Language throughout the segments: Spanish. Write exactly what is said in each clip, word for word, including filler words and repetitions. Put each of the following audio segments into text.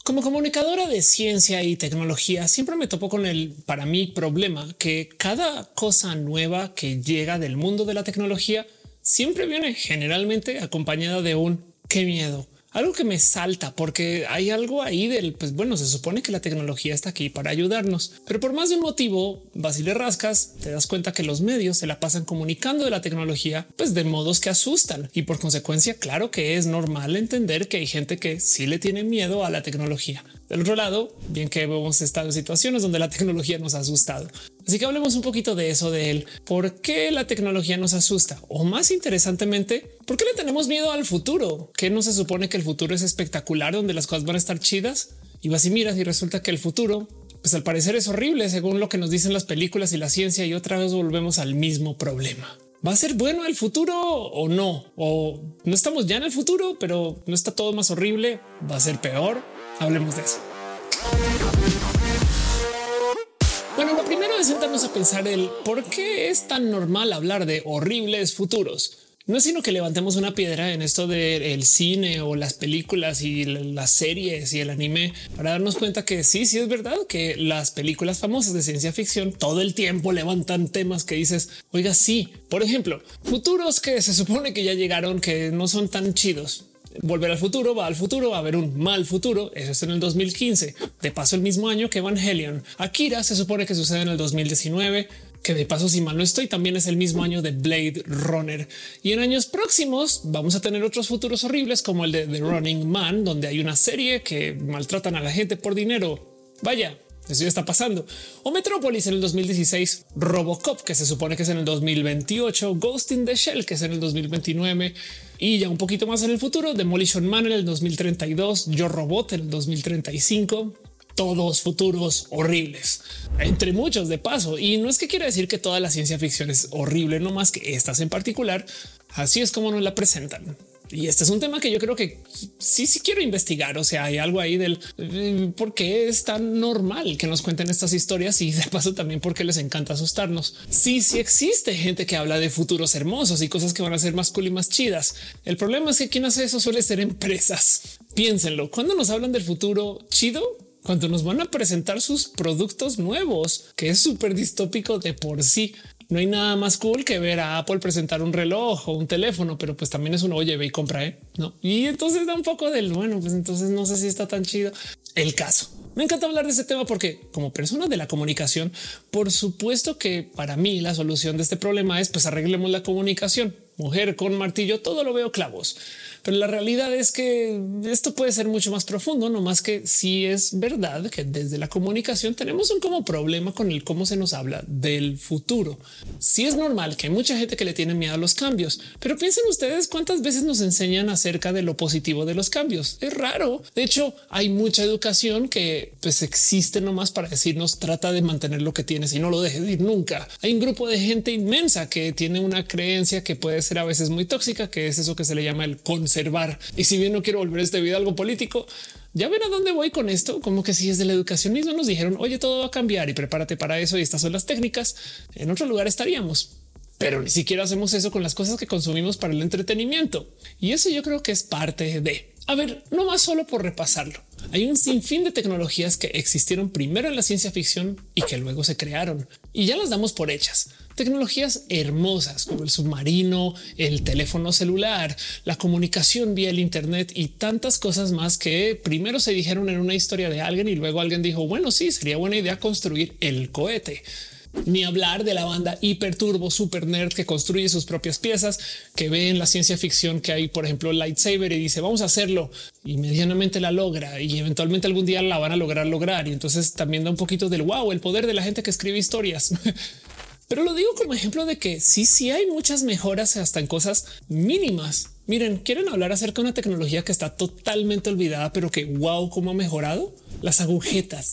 Como comunicadora de ciencia y tecnología, siempre me topo con el, para mí, problema que cada cosa nueva que llega del mundo de la tecnología siempre viene generalmente acompañada de un qué miedo. Algo que me salta porque hay algo ahí del, pues bueno, se supone que la tecnología está aquí para ayudarnos, pero por más de un motivo, vas y le rascas, te das cuenta que los medios se la pasan comunicando de la tecnología, pues de modos que asustan. Y por consecuencia, claro que es normal entender que hay gente que sí le tiene miedo a la tecnología. Del otro lado, bien que hemos estado en situaciones donde la tecnología nos ha asustado. Así que hablemos un poquito de eso, de él. ¿Por qué la tecnología nos asusta? O más interesantemente, ¿por qué le tenemos miedo al futuro? ¿Qué no se supone que el futuro es espectacular, donde las cosas van a estar chidas? Y vas y miras y resulta que el futuro, pues al parecer es horrible según lo que nos dicen las películas y la ciencia, y otra vez volvemos al mismo problema. ¿Va a ser bueno el futuro o no? O no estamos ya en el futuro, pero no está todo más horrible. ¿Va a ser peor? Hablemos de eso. Bueno, lo primero es sentarnos a pensar el por qué es tan normal hablar de horribles futuros. No es sino que levantemos una piedra en esto del cine o las películas y las series y el anime para darnos cuenta que sí, sí es verdad que las películas famosas de ciencia ficción todo el tiempo levantan temas que dices, oiga, sí, por ejemplo, futuros que se supone que ya llegaron, que no son tan chidos. Volver al futuro, va al futuro, va a haber un mal futuro. Eso es en el dos mil quince. De paso, el mismo año que Evangelion. Akira se supone que sucede en el dos mil diecinueve, que de paso, si mal no estoy, también es el mismo año de Blade Runner. Y en años próximos vamos a tener otros futuros horribles como el de The Running Man, donde hay una serie que maltratan a la gente por dinero. Vaya, eso ya está pasando. O Metrópolis en el dos mil dieciséis, Robocop, que se supone que es en el dos mil veintiocho, Ghost in the Shell, que es en el dos mil veintinueve, y ya un poquito más en el futuro, Demolition Man en el dos mil treinta y dos, Yo Robot en el dos mil treinta y cinco. Todos futuros horribles, entre muchos de paso. Y no es que quiera decir que toda la ciencia ficción es horrible, no más que estas en particular. Así es como nos la presentan. Y este es un tema que yo creo que sí, sí quiero investigar. O sea, hay algo ahí del eh, por qué es tan normal que nos cuenten estas historias y de paso también porque les encanta asustarnos. Sí, sí existe gente que habla de futuros hermosos y cosas que van a ser más cool y más chidas. El problema es que quien hace eso suele ser empresas. Piénsenlo. Cuando nos hablan del futuro chido, cuando nos van a presentar sus productos nuevos, que es súper distópico de por sí. No hay nada más cool que ver a Apple presentar un reloj o un teléfono, pero pues también es uno, oye, ve y compra, ¿eh? No. Y entonces da un poco del, bueno, pues entonces no sé si está tan chido. El caso. Me encanta hablar de este tema porque como persona de la comunicación, por supuesto que para mí la solución de este problema es pues arreglemos la comunicación. Mujer con martillo, todo lo veo clavos. Pero la realidad es que esto puede ser mucho más profundo, no más que si es verdad que desde la comunicación tenemos un como problema con el cómo se nos habla del futuro. Sí es normal que hay mucha gente que le tiene miedo a los cambios, pero piensen ustedes cuántas veces nos enseñan acerca de lo positivo de los cambios. Es raro. De hecho, hay mucha educación que pues existe nomás para decirnos trata de mantener lo que tienes y no lo dejes ir nunca. Hay un grupo de gente inmensa que tiene una creencia que puede ser a veces muy tóxica, que es eso que se le llama el conservar. Y si bien no quiero volver este video algo político, ya ven a dónde voy con esto. Como que si es de la educación misma nos dijeron, oye, todo va a cambiar y prepárate para eso y estas son las técnicas, en otro lugar estaríamos. Pero ni siquiera hacemos eso con las cosas que consumimos para el entretenimiento. Y eso yo creo que es parte de... A ver, no más solo por repasarlo. Hay un sinfín de tecnologías que existieron primero en la ciencia ficción y que luego se crearon y ya las damos por hechas. Tecnologías hermosas como el submarino, el teléfono celular, la comunicación vía el Internet y tantas cosas más que primero se dijeron en una historia de alguien y luego alguien dijo, bueno, sí, sería buena idea construir el cohete. Ni hablar de la banda hiper turbo super nerd que construye sus propias piezas, que ve en la ciencia ficción que hay, por ejemplo, lightsaber y dice vamos a hacerlo y medianamente la logra y eventualmente algún día la van a lograr lograr. Y entonces también da un poquito del wow, el poder de la gente que escribe historias. Pero lo digo como ejemplo de que sí, sí hay muchas mejoras hasta en cosas mínimas. Miren, ¿quieren hablar acerca de una tecnología que está totalmente olvidada, pero que wow, cómo ha mejorado? Las agujetas.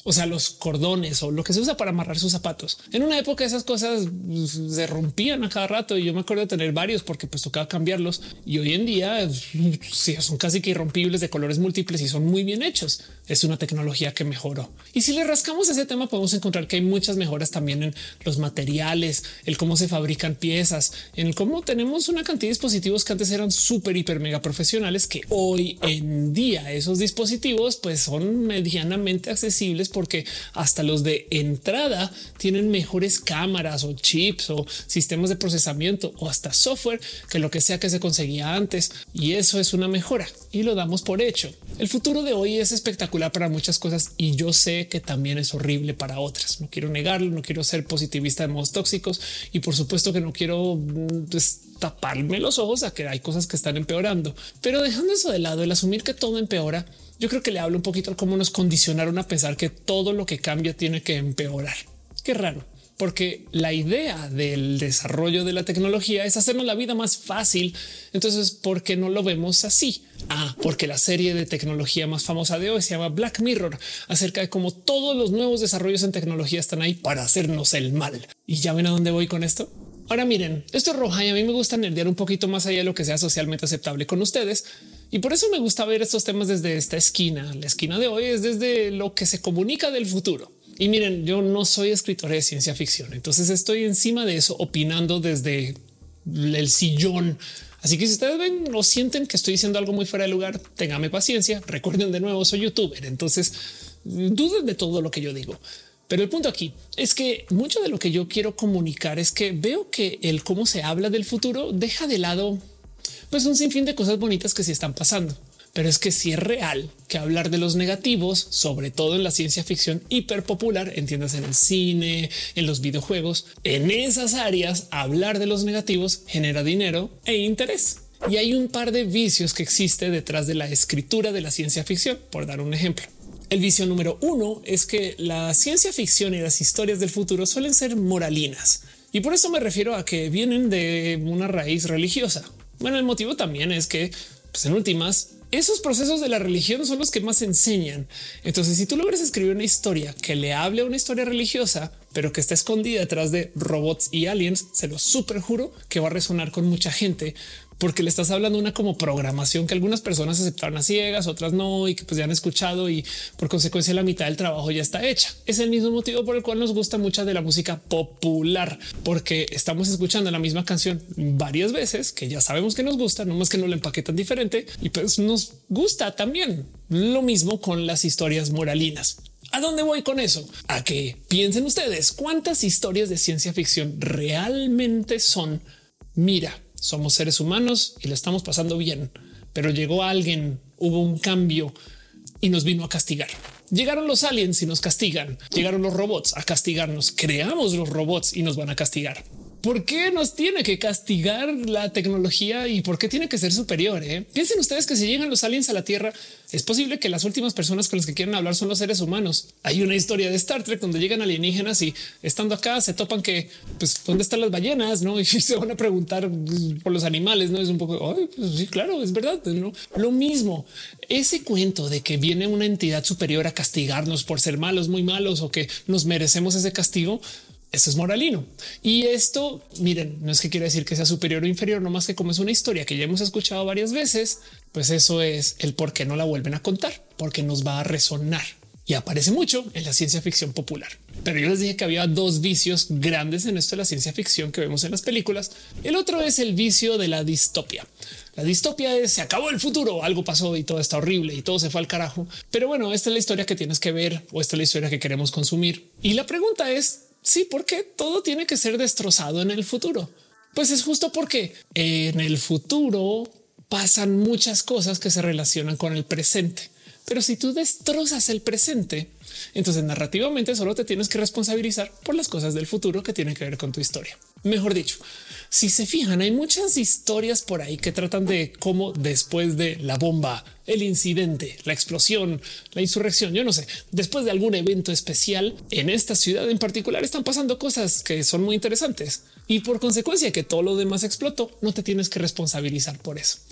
o sea, los cordones o lo que se usa para amarrar sus zapatos. En una época esas cosas se rompían a cada rato y yo me acuerdo de tener varios porque pues tocaba cambiarlos, y hoy en día sí, son casi que irrompibles, de colores múltiples y son muy bien hechos. Es una tecnología que mejoró. Y si le rascamos ese tema, podemos encontrar que hay muchas mejoras también en los materiales, el cómo se fabrican piezas, en el cómo tenemos una cantidad de dispositivos que antes eran súper, hiper, mega profesionales, que hoy en día esos dispositivos pues son medianamente accesibles porque hasta los de entrada tienen mejores cámaras o chips o sistemas de procesamiento o hasta software que lo que sea que se conseguía antes. Y eso es una mejora y lo damos por hecho. El futuro de hoy es espectacular para muchas cosas y yo sé que también es horrible para otras. No quiero negarlo, no quiero ser positivista de modos tóxicos y por supuesto que no quiero pues, taparme los ojos a que hay cosas que están empeorando. Pero dejando eso de lado, el asumir que todo empeora, yo creo que le hablo un poquito a cómo nos condicionaron a pensar que todo lo que cambia tiene que empeorar. Qué raro, porque la idea del desarrollo de la tecnología es hacernos la vida más fácil. Entonces, ¿por qué no lo vemos así? Ah, porque la serie de tecnología más famosa de hoy se llama Black Mirror, acerca de cómo todos los nuevos desarrollos en tecnología están ahí para hacernos el mal. Y ya ven a dónde voy con esto. Ahora miren, esto es Roja y a mí me gusta nerdear un poquito más allá de lo que sea socialmente aceptable con ustedes. Y por eso me gusta ver estos temas desde esta esquina. La esquina de hoy es desde lo que se comunica del futuro. Y miren, yo no soy escritor de ciencia ficción, entonces estoy encima de eso opinando desde el sillón. Así que si ustedes ven o sienten que estoy diciendo algo muy fuera de lugar, ténganme paciencia. Recuerden, de nuevo, soy youtuber, entonces duden de todo lo que yo digo. Pero el punto aquí es que mucho de lo que yo quiero comunicar es que veo que el cómo se habla del futuro deja de lado pues un sinfín de cosas bonitas que sí están pasando. Pero es que sí es real que hablar de los negativos, sobre todo en la ciencia ficción hiper popular, entiendas en el cine, en los videojuegos, en esas áreas, hablar de los negativos genera dinero e interés. Y hay un par de vicios que existe detrás de la escritura de la ciencia ficción, por dar un ejemplo. El vicio número uno es que la ciencia ficción y las historias del futuro suelen ser moralinas. Y por eso me refiero a que vienen de una raíz religiosa. Bueno, el motivo también es que, pues en últimas, esos procesos de la religión son los que más enseñan. Entonces, si tú logras escribir una historia que le hable a una historia religiosa, pero que está escondida detrás de robots y aliens, se lo súper juro que va a resonar con mucha gente, porque le estás hablando de una como programación que algunas personas aceptaron a ciegas, otras no, y que pues ya han escuchado y por consecuencia la mitad del trabajo ya está hecha. Es el mismo motivo por el cual nos gusta mucha de la música popular, porque estamos escuchando la misma canción varias veces que ya sabemos que nos gusta, no más que no la empaquetan diferente y pues nos gusta también. Lo mismo con las historias moralinas. ¿A dónde voy con eso? A que piensen ustedes cuántas historias de ciencia ficción realmente son. Mira, somos seres humanos y le estamos pasando bien, pero llegó alguien, hubo un cambio y nos vino a castigar. Llegaron los aliens y nos castigan. Llegaron los robots a castigarnos. Creamos los robots y nos van a castigar. ¿Por qué nos tiene que castigar la tecnología y por qué tiene que ser superior? Eh? Piensen ustedes que si llegan los aliens a la Tierra, es posible que las últimas personas con las que quieren hablar son los seres humanos. Hay una historia de Star Trek donde llegan alienígenas y estando acá se topan que pues dónde están las ballenas, ¿no? Y se van a preguntar por los animales, ¿no? Es un poco, ay, pues sí, claro, es verdad, ¿no? Lo mismo, ese cuento de que viene una entidad superior a castigarnos por ser malos, muy malos o que nos merecemos ese castigo. Eso es moralino. Y esto, miren, no es que quiera decir que sea superior o inferior, no más que como es una historia que ya hemos escuchado varias veces, pues eso es el por qué no la vuelven a contar, porque nos va a resonar. Y aparece mucho en la ciencia ficción popular. Pero yo les dije que había dos vicios grandes en esto de la ciencia ficción que vemos en las películas. El otro es el vicio de la distopia. La distopia es se acabó el futuro, algo pasó y todo está horrible y todo se fue al carajo. Pero bueno, esta es la historia que tienes que ver o esta es la historia que queremos consumir. Y la pregunta es, sí, ¿por qué todo tiene que ser destrozado en el futuro? Pues es justo porque en el futuro pasan muchas cosas que se relacionan con el presente. Pero si tú destrozas el presente, entonces narrativamente solo te tienes que responsabilizar por las cosas del futuro que tienen que ver con tu historia. Mejor dicho, si se fijan, hay muchas historias por ahí que tratan de cómo después de la bomba, el incidente, la explosión, la insurrección, yo no sé, después de algún evento especial en esta ciudad en particular están pasando cosas que son muy interesantes y por consecuencia que todo lo demás explotó, no te tienes que responsabilizar por eso.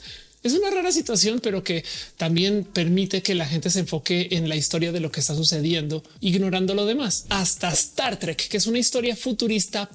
Es una rara situación, pero que también permite que la gente se enfoque en la historia de lo que está sucediendo, ignorando lo demás. Hasta Star Trek, que es una historia futurista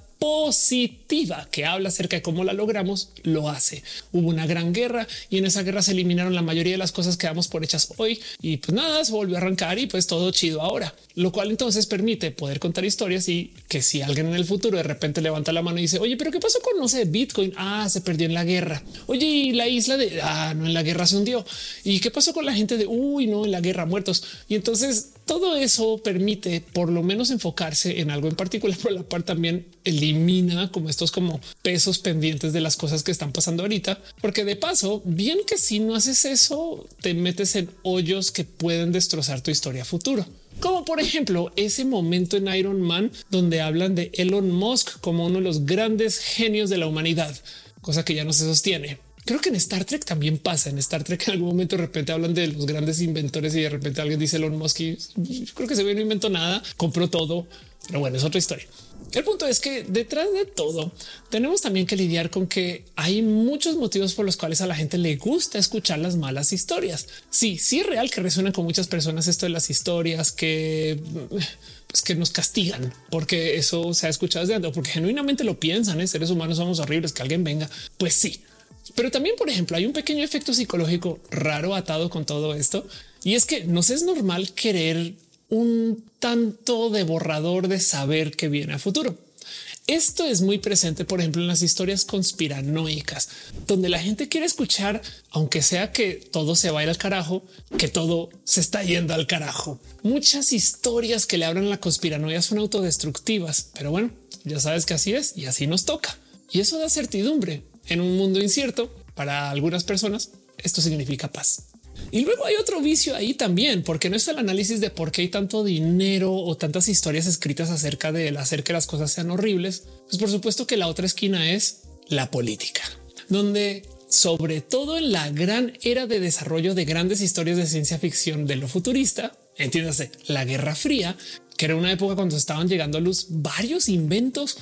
positiva que habla acerca de cómo la logramos, lo hace. Hubo una gran guerra y en esa guerra se eliminaron la mayoría de las cosas que damos por hechas hoy y pues nada, se volvió a arrancar y pues todo chido ahora, lo cual entonces permite poder contar historias y que si alguien en el futuro de repente levanta la mano y dice, oye, pero qué pasó con, no sé, Bitcoin? Ah, se perdió en la guerra. Oye, y la isla de, ah, no, en la guerra se hundió. ¿Y qué pasó con la gente de, uy, no, en la guerra, muertos? Y entonces todo eso permite por lo menos enfocarse en algo en particular, pero la par también elimina como estos como pesos pendientes de las cosas que están pasando ahorita, porque de paso, bien que si no haces eso, te metes en hoyos que pueden destrozar tu historia futuro. Como por ejemplo ese momento en Iron Man donde hablan de Elon Musk como uno de los grandes genios de la humanidad, cosa que ya no se sostiene. Creo que en Star Trek también pasa. En Star Trek en algún momento de repente hablan de los grandes inventores y de repente alguien dice Elon Musk y yo creo que se ve no inventó nada, compró todo. Pero bueno, es otra historia. El punto es que detrás de todo tenemos también que lidiar con que hay muchos motivos por los cuales a la gente le gusta escuchar las malas historias. Sí, sí es real que resuena con muchas personas esto de las historias que pues que nos castigan porque eso se ha escuchado desde antes, porque genuinamente lo piensan, ¿eh? Seres humanos somos horribles, que alguien venga. Pues sí. Pero también, por ejemplo, hay un pequeño efecto psicológico raro atado con todo esto. Y es que nos es normal querer un tanto de borrador de saber que viene a futuro. Esto es muy presente, por ejemplo, en las historias conspiranoicas, donde la gente quiere escuchar, aunque sea que todo se va a ir al carajo, que todo se está yendo al carajo. Muchas historias que le hablan a la conspiranoia son autodestructivas, pero bueno, ya sabes que así es y así nos toca. Y eso da certidumbre. En un mundo incierto, para algunas personas, esto significa paz. Y luego hay otro vicio ahí también, porque no es el análisis de por qué hay tanto dinero o tantas historias escritas acerca de hacer que las cosas sean horribles. Pues por supuesto que la otra esquina es la política, donde sobre todo en la gran era de desarrollo de grandes historias de ciencia ficción de lo futurista, entiéndase la Guerra Fría, que era una época cuando estaban llegando a luz varios inventos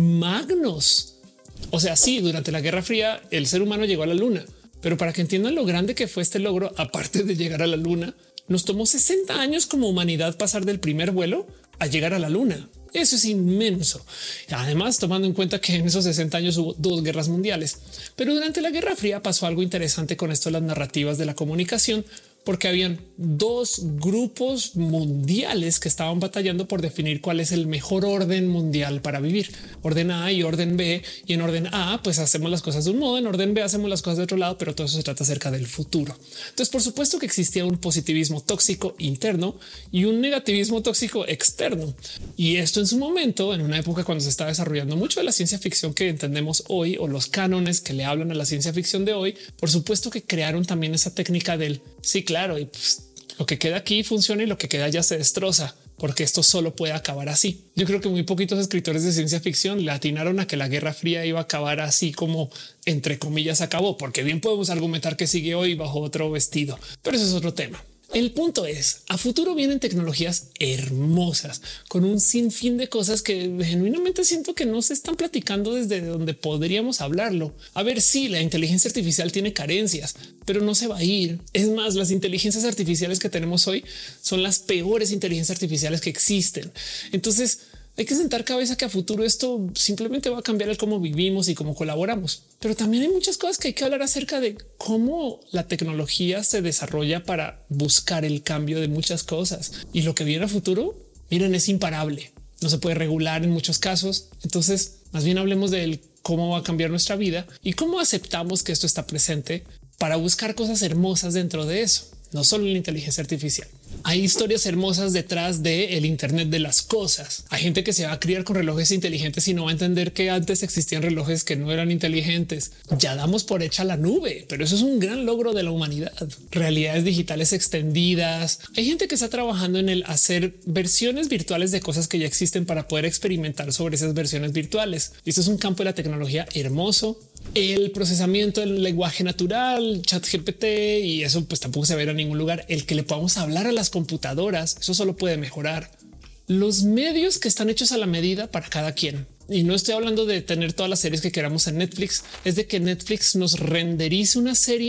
magnos. O sea, sí, durante la Guerra Fría el ser humano llegó a la luna, pero para que entiendan lo grande que fue este logro, aparte de llegar a la luna, nos tomó sesenta años como humanidad pasar del primer vuelo a llegar a la luna. Eso es inmenso. Además, tomando en cuenta que en esos sesenta años hubo dos guerras mundiales, pero durante la Guerra Fría pasó algo interesante con esto de las narrativas de la comunicación, porque habían dos grupos mundiales que estaban batallando por definir cuál es el mejor orden mundial para vivir. Orden A y orden B. Y en orden A, pues hacemos las cosas de un modo, en orden B hacemos las cosas de otro lado, pero todo eso se trata acerca del futuro. Entonces, por supuesto que existía un positivismo tóxico interno y un negativismo tóxico externo. Y esto en su momento, en una época cuando se estaba desarrollando mucho de la ciencia ficción que entendemos hoy o los cánones que le hablan a la ciencia ficción de hoy, por supuesto que crearon también esa técnica del sí, claro, y pues, lo que queda aquí funciona y lo que queda ya se destroza, porque esto solo puede acabar así. Yo creo que muy poquitos escritores de ciencia ficción le atinaron a que la Guerra Fría iba a acabar así como entre comillas acabó, porque bien podemos argumentar que sigue hoy bajo otro vestido, pero eso es otro tema. El punto es, a futuro vienen tecnologías hermosas con un sinfín de cosas que genuinamente siento que no se están platicando desde donde podríamos hablarlo. A ver, sí, la inteligencia artificial tiene carencias, pero no se va a ir. Es más, las inteligencias artificiales que tenemos hoy son las peores inteligencias artificiales que existen. Entonces, hay que sentar cabeza que a futuro esto simplemente va a cambiar el cómo vivimos y cómo colaboramos. Pero también hay muchas cosas que hay que hablar acerca de cómo la tecnología se desarrolla para buscar el cambio de muchas cosas. Y lo que viene a futuro, miren, es imparable. No se puede regular en muchos casos. Entonces, más bien hablemos de cómo va a cambiar nuestra vida y cómo aceptamos que esto está presente para buscar cosas hermosas dentro de eso. No solo la inteligencia artificial. Hay historias hermosas detrás de el Internet de las cosas. Hay gente que se va a criar con relojes inteligentes y no va a entender que antes existían relojes que no eran inteligentes. Ya damos por hecha la nube, pero eso es un gran logro de la humanidad. Realidades digitales extendidas. Hay gente que está trabajando en el hacer versiones virtuales de cosas que ya existen para poder experimentar sobre esas versiones virtuales. Y esto es un campo de la tecnología hermoso. El procesamiento del lenguaje natural, chat G P T, y eso pues tampoco se va a ir a ningún lugar. El que le podamos hablar a las computadoras, eso solo puede mejorar. Los medios que están hechos a la medida para cada quien. Y no estoy hablando de tener todas las series que queramos en Netflix, es de que Netflix nos renderice una serie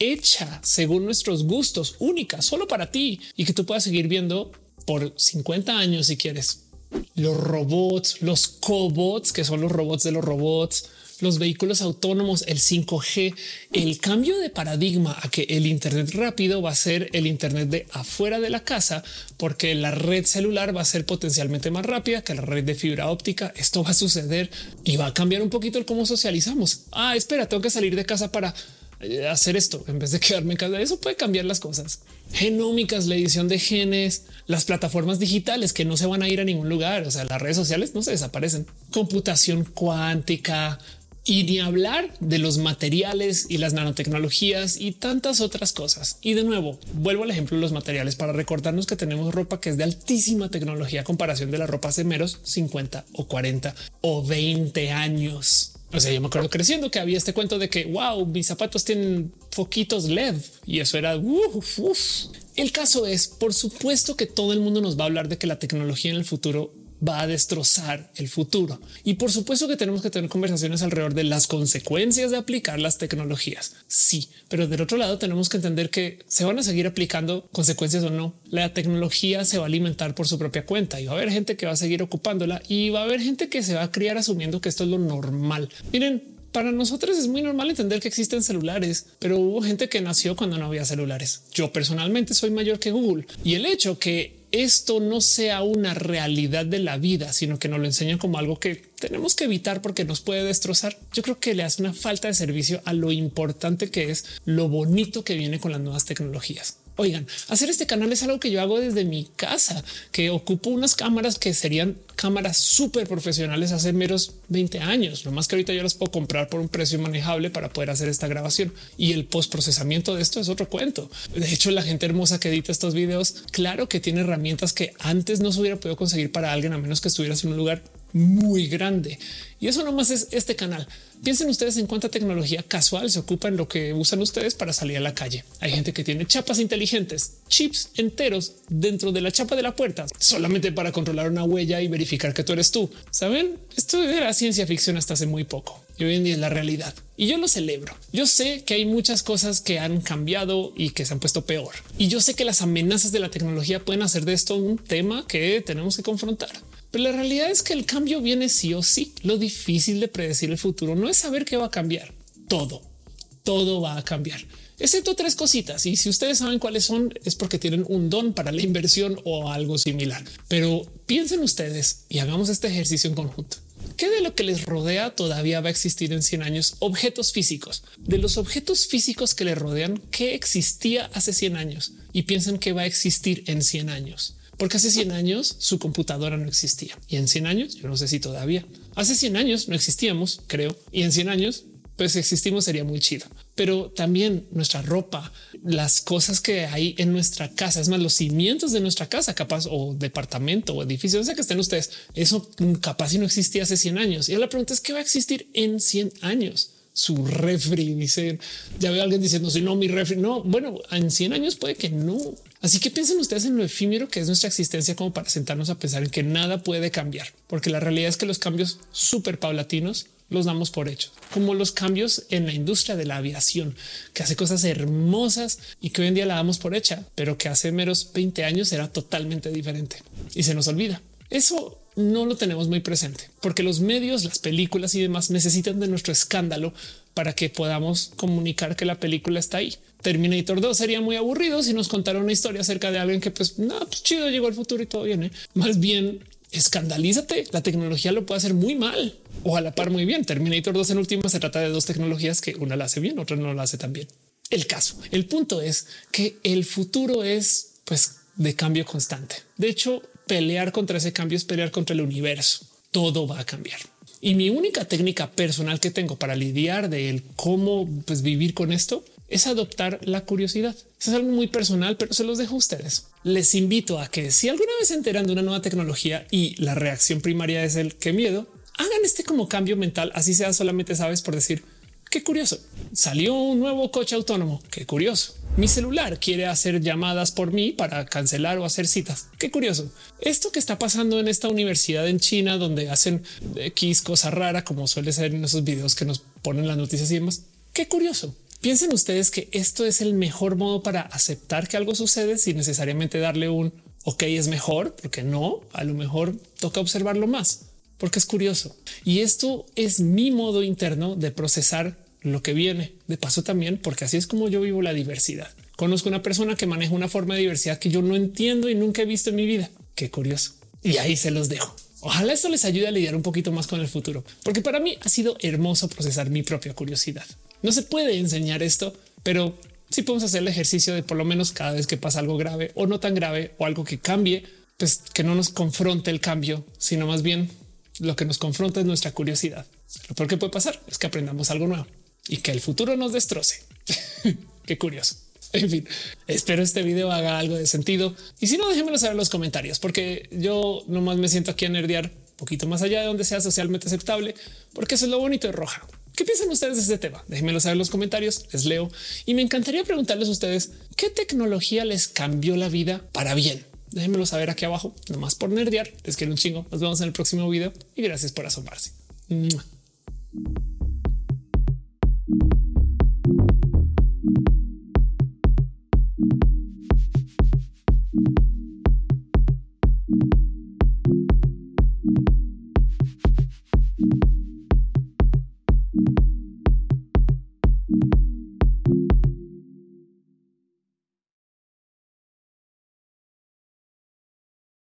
hecha según nuestros gustos, única, solo para ti y que tú puedas seguir viendo por cincuenta años si quieres. Los robots, los cobots, que son los robots de los robots, los vehículos autónomos, el cinco G, el cambio de paradigma a que el Internet rápido va a ser el Internet de afuera de la casa, porque la red celular va a ser potencialmente más rápida que la red de fibra óptica. Esto va a suceder y va a cambiar un poquito el cómo socializamos. Ah, espera, tengo que salir de casa para hacer esto en vez de quedarme en casa. Eso puede cambiar las cosas. Genómicas, la edición de genes, las plataformas digitales que no se van a ir a ningún lugar. O sea, las redes sociales no se desaparecen. Computación cuántica y ni hablar de los materiales y las nanotecnologías y tantas otras cosas. Y de nuevo, vuelvo al ejemplo de los materiales para recordarnos que tenemos ropa que es de altísima tecnología a comparación de la ropa hace meros cincuenta o cuarenta o veinte años. O sea, yo me acuerdo creciendo que había este cuento de que wow, mis zapatos tienen foquitos L E D y eso era uf, uf. El caso es, por supuesto que todo el mundo nos va a hablar de que la tecnología en el futuro va a destrozar el futuro. Y por supuesto que tenemos que tener conversaciones alrededor de las consecuencias de aplicar las tecnologías. Sí, pero del otro lado tenemos que entender que se van a seguir aplicando consecuencias o no. La tecnología se va a alimentar por su propia cuenta y va a haber gente que va a seguir ocupándola y va a haber gente que se va a criar asumiendo que esto es lo normal. Miren, para nosotros es muy normal entender que existen celulares, pero hubo gente que nació cuando no había celulares. Yo personalmente soy mayor que Google y el hecho que esto no sea una realidad de la vida, sino que nos lo enseñan como algo que tenemos que evitar porque nos puede destrozar. Yo creo que le hace una falta de servicio a lo importante que es lo bonito que viene con las nuevas tecnologías. Oigan, hacer este canal es algo que yo hago desde mi casa, que ocupo unas cámaras que serían cámaras súper profesionales hace meros veinte años. Lo más que ahorita yo las puedo comprar por un precio manejable para poder hacer esta grabación y el postprocesamiento de esto es otro cuento. De hecho, la gente hermosa que edita estos videos, claro que tiene herramientas que antes no se hubiera podido conseguir para alguien a menos que estuvieras en un lugar muy grande. Y eso nomás es este canal. Piensen ustedes en cuánta tecnología casual se ocupa en lo que usan ustedes para salir a la calle. Hay gente que tiene chapas inteligentes, chips enteros dentro de la chapa de la puerta, solamente para controlar una huella y verificar que tú eres tú. Saben, esto era ciencia ficción hasta hace muy poco y hoy en día es la realidad y yo lo celebro. Yo sé que hay muchas cosas que han cambiado y que se han puesto peor. Y yo sé que las amenazas de la tecnología pueden hacer de esto un tema que tenemos que confrontar. Pero la realidad es que el cambio viene sí o sí. Lo difícil de predecir el futuro no es saber qué va a cambiar. Todo, todo va a cambiar, excepto tres cositas. Y si ustedes saben cuáles son, es porque tienen un don para la inversión o algo similar. Pero piensen ustedes y hagamos este ejercicio en conjunto. ¿Qué de lo que les rodea todavía va a existir en cien años? Objetos físicos. De los objetos físicos que les rodean, ¿qué existía hace cien años? Y piensen que va a existir en cien años. Porque hace cien años su computadora no existía y en cien años yo no sé si todavía. Hace cien años no existíamos, creo, y en cien años pues existimos sería muy chido. Pero también nuestra ropa, las cosas que hay en nuestra casa, es más, los cimientos de nuestra casa, capaz o departamento o edificio, no sé que estén ustedes, eso capaz y no existía hace cien años. Y la pregunta es qué va a existir en cien años. Su refri, dicen, ya veo a alguien diciendo si no, mi refri no. Bueno, en cien años puede que no. Así que piensen ustedes en lo efímero que es nuestra existencia como para sentarnos a pensar en que nada puede cambiar, porque la realidad es que los cambios súper paulatinos los damos por hechos, como los cambios en la industria de la aviación, que hace cosas hermosas y que hoy en día la damos por hecha, pero que hace meros veinte años era totalmente diferente y se nos olvida. Eso no lo tenemos muy presente porque los medios, las películas y demás necesitan de nuestro escándalo para que podamos comunicar que la película está ahí. Terminator dos sería muy aburrido si nos contara una historia acerca de alguien que pues no, pues chido, llegó al futuro y todo bien. ¿eh? Más bien escandalízate. La tecnología lo puede hacer muy mal o a la par muy bien. Terminator dos en última se trata de dos tecnologías que una la hace bien, otra no la hace tan bien. El caso, el punto es que el futuro es pues de cambio constante. De hecho, pelear contra ese cambio es pelear contra el universo. Todo va a cambiar. Y mi única técnica personal que tengo para lidiar de el cómo pues, vivir con esto es adoptar la curiosidad. Eso es algo muy personal, pero se los dejo a ustedes. Les invito a que si alguna vez se enteran de una nueva tecnología y la reacción primaria es el qué miedo, hagan este como cambio mental, así sea solamente sabes por decir qué curioso. Salió un nuevo coche autónomo. Qué curioso. Mi celular quiere hacer llamadas por mí para cancelar o hacer citas. Qué curioso. Esto que está pasando en esta universidad en China, donde hacen X cosa rara, como suele ser en esos videos que nos ponen las noticias y demás. Qué curioso. Piensen ustedes que esto es el mejor modo para aceptar que algo sucede sin necesariamente darle un ok, es mejor, porque no, a lo mejor toca observarlo más, porque es curioso. Y esto es mi modo interno de procesar lo que viene. De paso también, porque así es como yo vivo la diversidad. Conozco una persona que maneja una forma de diversidad que yo no entiendo y nunca he visto en mi vida. Qué curioso. Y ahí se los dejo. Ojalá esto les ayude a lidiar un poquito más con el futuro, porque para mí ha sido hermoso procesar mi propia curiosidad. No se puede enseñar esto, pero sí podemos hacer el ejercicio de por lo menos cada vez que pasa algo grave o no tan grave o algo que cambie, pues que no nos confronte el cambio, sino más bien lo que nos confronta es nuestra curiosidad. Lo peor que puede pasar es que aprendamos algo nuevo y que el futuro nos destroce. Qué curioso. En fin, espero este video haga algo de sentido y si no, déjenmelo saber en los comentarios, porque yo nomás me siento aquí a nerdear un poquito más allá de donde sea socialmente aceptable, porque eso es lo bonito de Roja. ¿Qué piensan ustedes de este tema? Déjenmelo saber en los comentarios, les leo y me encantaría preguntarles a ustedes qué tecnología les cambió la vida para bien. Déjenmelo saber aquí abajo, nomás por nerdear. Les quiero un chingo. Nos vemos en el próximo video y gracias por asomarse.